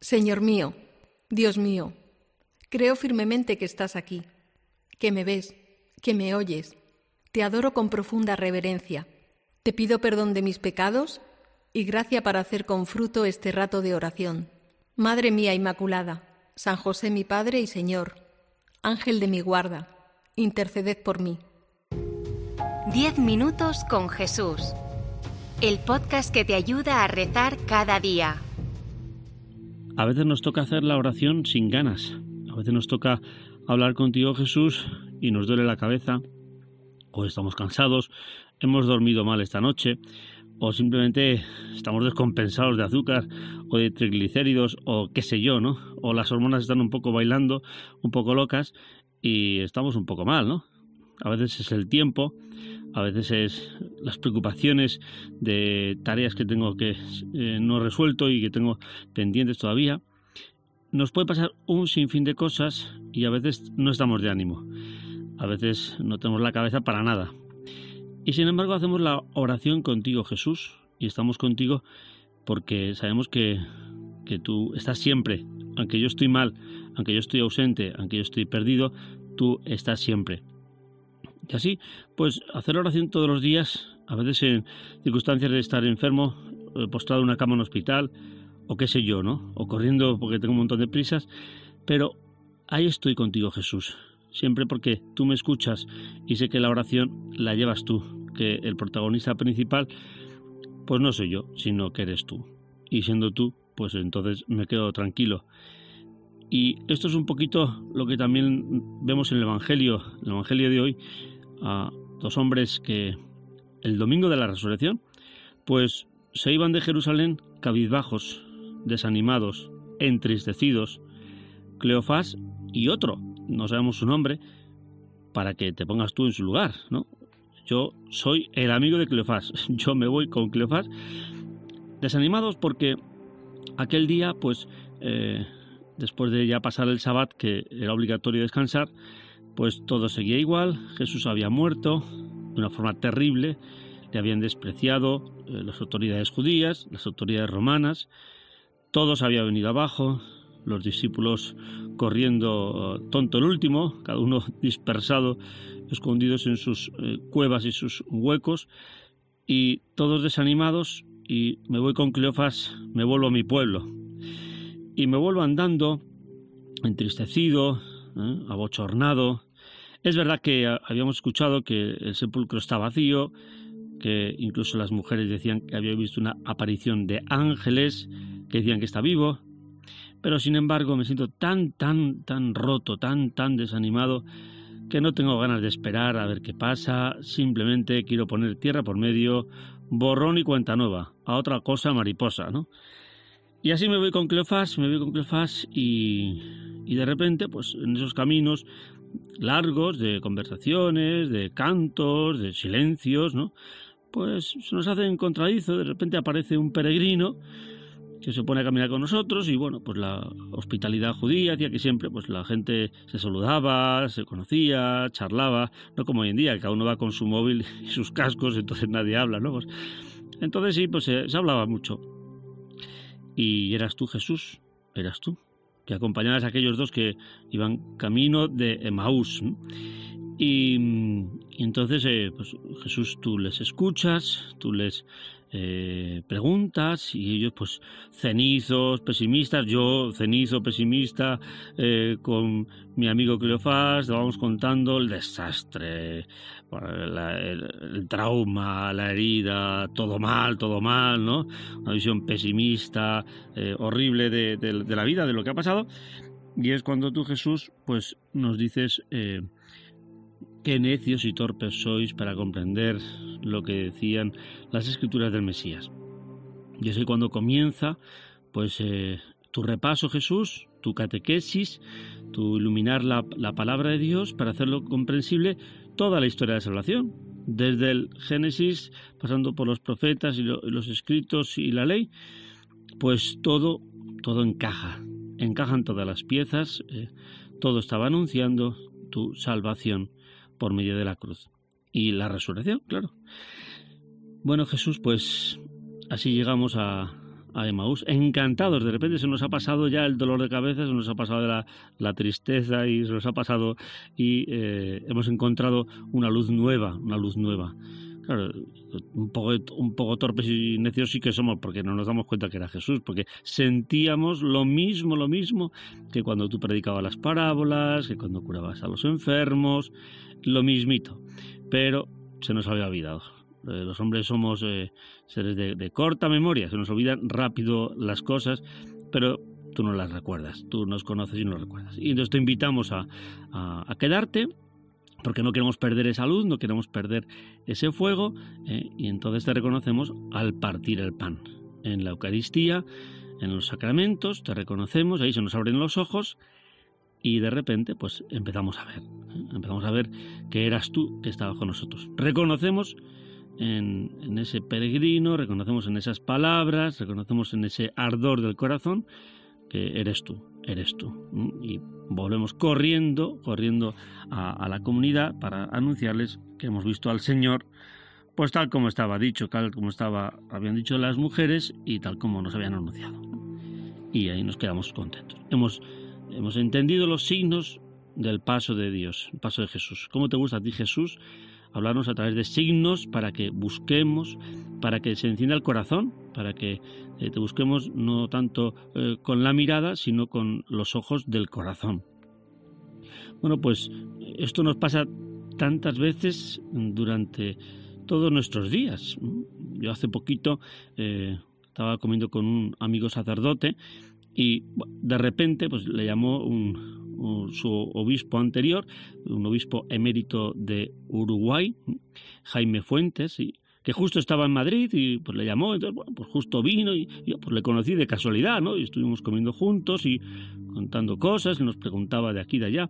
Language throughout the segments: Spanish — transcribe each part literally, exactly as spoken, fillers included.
Señor mío, Dios mío, creo firmemente que estás aquí, que me ves, que me oyes. Te adoro con profunda reverencia. Te pido perdón de mis pecados y gracia para hacer con fruto este rato de oración. Madre mía Inmaculada, San José mi Padre y Señor, Ángel de mi guarda, interceded por mí. Diez minutos con Jesús. El podcast que te ayuda a rezar cada día. A veces nos toca hacer la oración sin ganas. A veces nos toca hablar contigo, Jesús, y nos duele la cabeza, o estamos cansados, hemos dormido mal esta noche, o simplemente estamos descompensados de azúcar o de triglicéridos o qué sé yo, ¿no? O las hormonas están un poco bailando, un poco locas y estamos un poco mal, ¿no? A veces es el tiempo, a veces es las preocupaciones de tareas que tengo que eh, no resuelto y que tengo pendientes todavía. Nos puede pasar un sinfín de cosas y a veces no estamos de ánimo. A veces no tenemos la cabeza para nada. Y sin embargo hacemos la oración contigo, Jesús, y estamos contigo porque sabemos que, que tú estás siempre. Aunque yo estoy mal, aunque yo estoy ausente, aunque yo estoy perdido, tú estás siempre. Y así, pues hacer oración todos los días, a veces en circunstancias de estar enfermo, postrado en una cama en un hospital, o qué sé yo, ¿no? O corriendo porque tengo un montón de prisas, pero ahí estoy contigo, Jesús. Siempre porque tú me escuchas y sé que la oración la llevas tú, que el protagonista principal pues no soy yo, sino que eres tú. Y siendo tú, pues entonces me quedo tranquilo. Y esto es un poquito lo que también vemos en el Evangelio, el Evangelio de hoy, a dos hombres que el domingo de la resurrección, pues se iban de Jerusalén cabizbajos, desanimados, entristecidos, Cleofás y otro, no sabemos su nombre, para que te pongas tú en su lugar, ¿no? Yo soy el amigo de Cleofás, yo me voy con Cleofás, desanimados porque aquel día, pues, eh, después de ya pasar el Sabbat, que era obligatorio descansar, pues todo seguía igual, Jesús había muerto de una forma terrible, le habían despreciado eh, las autoridades judías, las autoridades romanas, todo se había venido abajo, los discípulos corriendo tonto el último, cada uno dispersado, escondidos en sus eh, cuevas y sus huecos, y todos desanimados, y me voy con Cleofás, me vuelvo a mi pueblo. Y me vuelvo andando, entristecido, ¿eh? abochornado. Es verdad que habíamos escuchado que el sepulcro está vacío, que incluso las mujeres decían que habían visto una aparición de ángeles, que decían que está vivo. Pero sin embargo me siento tan, tan, tan roto, tan, tan desanimado, que no tengo ganas de esperar a ver qué pasa. Simplemente quiero poner tierra por medio, borrón y cuenta nueva, a otra cosa mariposa, ¿no? Y así me voy con Cleofás, me voy con Cleofás y, y de repente, pues en esos caminos largos de conversaciones, de cantos, de silencios, ¿no? Pues se nos hace encontradizo, de repente aparece un peregrino que se pone a caminar con nosotros y bueno, pues la hospitalidad judía hacía que siempre pues la gente se saludaba, se conocía, charlaba, no como hoy en día, que cada uno va con su móvil y sus cascos, entonces nadie habla, ¿no? Pues, entonces sí, pues se, se hablaba mucho. Y eras tú, Jesús, eras tú, que acompañabas a aquellos dos que iban camino de Emaús, ¿no? Y, y entonces, eh, pues Jesús, tú les escuchas, tú les eh, preguntas y ellos, pues cenizos, pesimistas, yo cenizo, pesimista, eh, con mi amigo Cleofás, le vamos contando el desastre, la, el, el trauma, la herida, todo mal, todo mal, ¿no? Una visión pesimista, eh, horrible de, de, de la vida, de lo que ha pasado. Y es cuando tú, Jesús, pues nos dices... Eh, qué necios y torpes sois para comprender lo que decían las escrituras del Mesías. Y es que cuando comienza, pues eh, tu repaso, Jesús, tu catequesis, tu iluminar la, la palabra de Dios para hacerlo comprensible toda la historia de la salvación, desde el Génesis, pasando por los profetas y, lo, y los escritos y la ley, pues todo, todo encaja, encajan todas las piezas, eh, todo estaba anunciando tu salvación por medio de la cruz y la resurrección, claro. Bueno, Jesús, pues así llegamos a, a Emaús, encantados. De repente se nos ha pasado ya el dolor de cabeza, se nos ha pasado la, la tristeza y se nos ha pasado y eh, hemos encontrado una luz nueva, una luz nueva. Claro, un poco, un poco torpes y necios sí que somos, porque no nos damos cuenta que era Jesús, porque sentíamos lo mismo, lo mismo que cuando tú predicabas las parábolas, que cuando curabas a los enfermos, lo mismito, pero se nos había olvidado. Los hombres somos eh, seres de, de corta memoria, se nos olvidan rápido las cosas, pero tú no las recuerdas, tú nos conoces y no recuerdas. Y entonces te invitamos a, a, a quedarte, porque no queremos perder esa luz, no queremos perder ese fuego, eh, y entonces te reconocemos al partir el pan. En la Eucaristía, en los sacramentos, te reconocemos, ahí se nos abren los ojos y de repente pues empezamos a ver, ¿eh? empezamos a ver que eras tú que estabas con nosotros. Reconocemos En, en ese peregrino, reconocemos en esas palabras, reconocemos en ese ardor del corazón que eres tú, eres tú. Y volvemos corriendo, corriendo a, a la comunidad para anunciarles que hemos visto al Señor, pues tal como estaba dicho, tal como estaba, habían dicho las mujeres y tal como nos habían anunciado. Y ahí nos quedamos contentos. Hemos, hemos entendido los signos del paso de Dios, el paso de Jesús. ¿Cómo te gusta a ti, Jesús? Hablarnos a través de signos para que busquemos, para que se encienda el corazón, para que eh, te busquemos no tanto eh, con la mirada, sino con los ojos del corazón. Bueno, pues esto nos pasa tantas veces durante todos nuestros días. Yo hace poquito eh, estaba comiendo con un amigo sacerdote y de repente pues le llamó un... su obispo anterior, un obispo emérito de Uruguay, Jaime Fuentes, y que justo estaba en Madrid y pues le llamó, entonces bueno, pues justo vino y yo pues le conocí de casualidad, ¿no? Y estuvimos comiendo juntos y contando cosas, y nos preguntaba de aquí y de allá,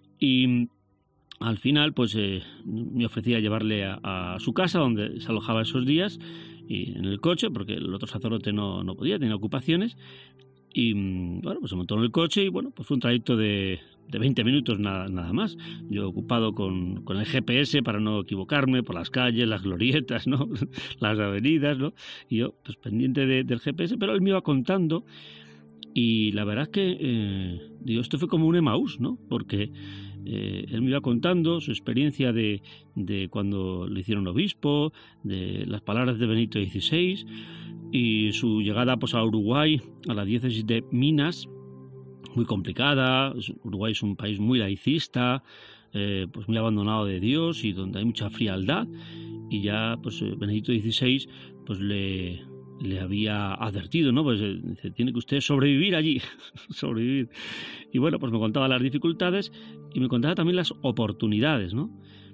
y al final pues eh, me ofrecía llevarle a, a su casa donde se alojaba esos días, y en el coche, porque el otro sacerdote no, no podía, tenía ocupaciones. Y bueno, pues se montó en el coche y bueno, pues fue un trayecto de, de veinte minutos nada, nada más. Yo ocupado con, con el G P S para no equivocarme por las calles, las glorietas, ¿no? Las avenidas, ¿no? Y yo pues pendiente de, del G P S, pero él me iba contando y la verdad es que eh, digo, esto fue como un Emaús, ¿no? Porque eh, él me iba contando su experiencia de, de cuando le hicieron obispo, de las palabras de Benito dieciséis, y su llegada pues a Uruguay, a la diócesis de Minas, muy complicada. Uruguay es un país muy laicista, eh, pues muy abandonado de Dios y donde hay mucha frialdad, y ya pues Benedicto dieciséis pues le, le había advertido, ¿no? Pues dice, tiene que usted sobrevivir allí, sobrevivir. Y bueno, pues me contaba las dificultades y me contaba también las oportunidades, ¿no?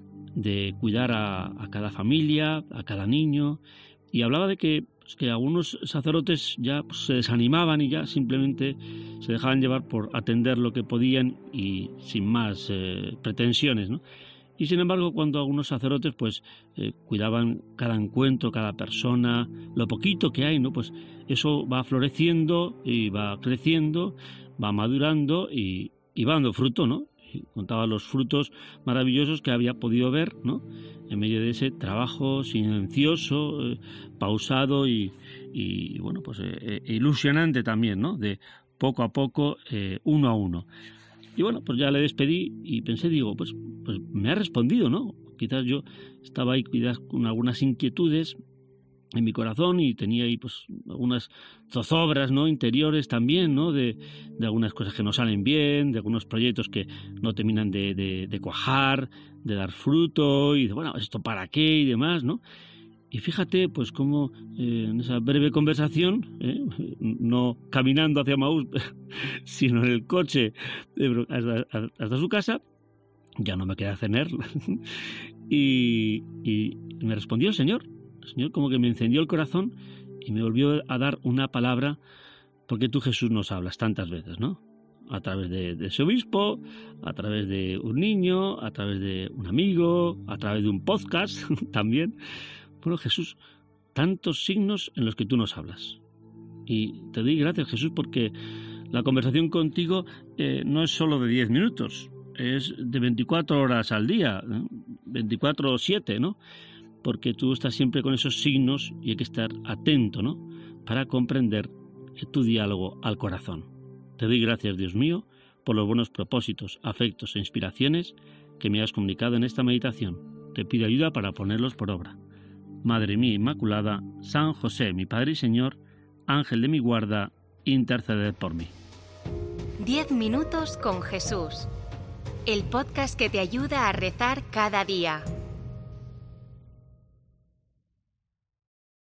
De cuidar a, a cada familia, a cada niño, y hablaba de que pues que algunos sacerdotes ya pues, se desanimaban y ya simplemente se dejaban llevar por atender lo que podían y sin más eh, pretensiones, ¿no? Y sin embargo, cuando algunos sacerdotes pues eh, cuidaban cada encuentro, cada persona, lo poquito que hay, ¿no? Pues eso va floreciendo y va creciendo, va madurando y, y va dando fruto, ¿no? Y contaba los frutos maravillosos que había podido ver, ¿no? En medio de ese trabajo silencioso, eh, pausado y, y bueno, pues eh, ilusionante también, ¿no? De poco a poco, eh, uno a uno. Y bueno, pues ya le despedí y pensé, digo, pues, pues me ha respondido, ¿no? Quizás yo estaba ahí quizás con algunas inquietudes en mi corazón y tenía ahí pues algunas zozobras, ¿no? Interiores también, ¿no? De, de algunas cosas que no salen bien, de algunos proyectos que no terminan de, de, de cuajar, de dar fruto y de, bueno, ¿esto para qué? Y demás, ¿no? Y fíjate, pues cómo eh, en esa breve conversación, eh, no caminando hacia Emaús, sino en el coche eh, hasta, hasta su casa, ya no me queda cenar. y, y me respondió el Señor. El Señor como que me encendió el corazón y me volvió a dar una palabra, porque tú, Jesús, nos hablas tantas veces, ¿no? A través de, de ese obispo, a través de un niño, a través de un amigo, a través de un podcast también. Bueno, Jesús, tantos signos en los que tú nos hablas. Y te doy gracias, Jesús, porque la conversación contigo eh, no es solo de diez minutos, es de veinticuatro horas al día, ¿no? veinticuatro siete, ¿no? Porque tú estás siempre con esos signos y hay que estar atento, ¿no? para comprender tu diálogo al corazón. Te doy gracias, Dios mío, por los buenos propósitos, afectos e inspiraciones que me has comunicado en esta meditación. Te pido ayuda para ponerlos por obra. Madre mía Inmaculada, San José, mi Padre y Señor, Ángel de mi guarda, interceded por mí. Diez minutos con Jesús. El podcast que te ayuda a rezar cada día.